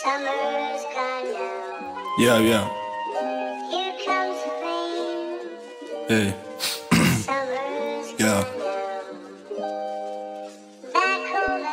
Summer's gone now. Yeah. Here comes the rain. Hey. Summer's Yeah. gone now. Back home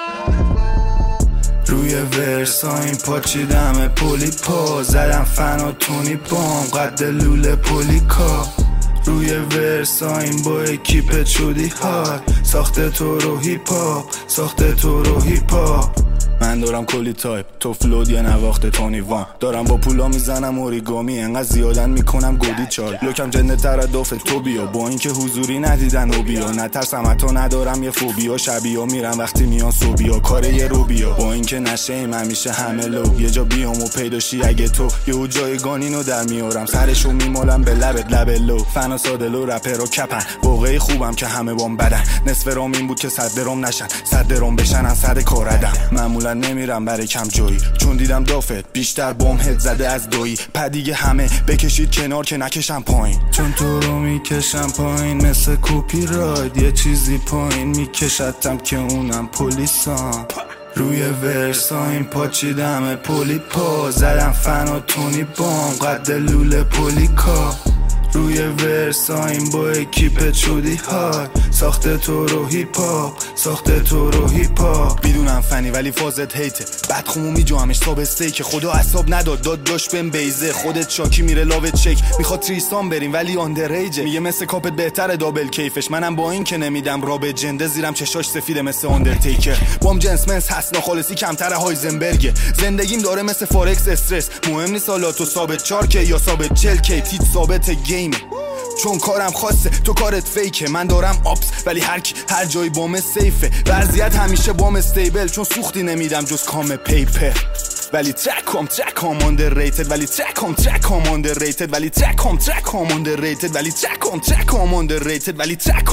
again. روی ورساین پاچیدم پولی پا زدم فناتونی بام قد لوله پولیکا روی ورساین با اکیپ چودی های ساخته تو رو هیپ هاپ ساخته تو رو هیپ هاپ من دارم کلی تایپ تو فلود یه نواخت تونی وان دارم با پولا میزنم اوریگامی انقدر زیادن میکنم گودی چای لوکم جنده ترداف تو بیا با اینکه حضوری ندیدن و بیا نترسم حتی ندارم یه فوبیا شبیه میرم وقتی میان صوبیا کار یه رو بیا با اینکه نشه ایم همیشه همه لو یه جا بیام و پیداشی اگه تو یه جایگانینو در میارم سرشو میمالم به لبت لب لو فنا ساده لو رپر و کپن واقعی خوبم که همه بام بدن نصف رام این بود که 100 درام نشن 100 درام بشن 100 کاردم معمولا نمیرم برای کم جویی چون دیدم دافت بیشتر بام هد زده از دویی پدیگه همه بکشید کنار که نکشم پایین چون تو رو میکشم پایین مثل کپی راید یه چیزی پایین میکشتم که اونم پلیسان روی ورساین پاچیدم پولی پا زدم فناتونی بام قد لوله پولیکا روی ورساین با اکیپ چودی های ساخته تو رو هیپ هاپ ساخته تو رو هیپ هاپ میدونم فنی ولی فازت هیته بعد خمو میجوامش تا به استیک خدا عصاب نداد داد داشت بهم بیزه خودت شاکی میره لاوت چک میخواد تریستان بریم ولی آندرریجه میگه مثل کاپت بهتره دابل کیفش منم با این که نمیدم را به جنده زیرم چشاش سفیده مثل آندرتیکر بام جنس منس هست ناخالصی کمتر هایزنبرگه زندگیم داره مثل فارکس استرس مهم نیست حالا تو ثابت چارکه یا ثابت 40 کی تیت ثابت گیمه چون کارم خاصه تو کارت فیکه من دارم آپس ولی هر جای بام سیفه وضعیت همیشه بام استیبل چون سوختی نمیدم جز کام پیپر ولی ترکام underrated ولی ترکام underrated ولی ترکام underrated ولی ترکام underrated ولی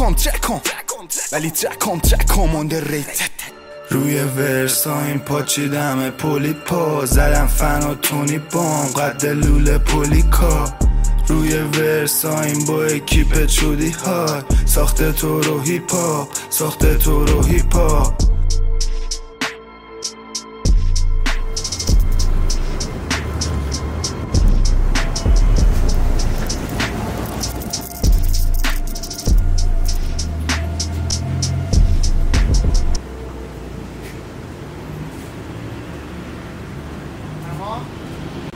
ترکام underrated روی ورساین پاچیدم پولی پا زدم فناتونی بام قد لوله پولیکا روی ورساین با اکیپ چودی های ساخته تو رو هیپ هاپ ساخته تو رو هیپ هاپ